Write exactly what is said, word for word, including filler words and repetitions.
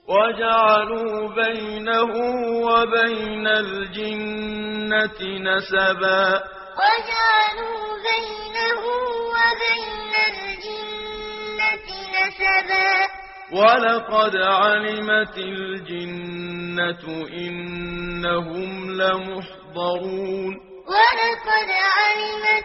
وجعلوا بينه وبين الجنة نسبا وجعلوا بينه وبين الجنة نسبا ولقد علمت الجنة إنهم لمحضرون ولقد علمت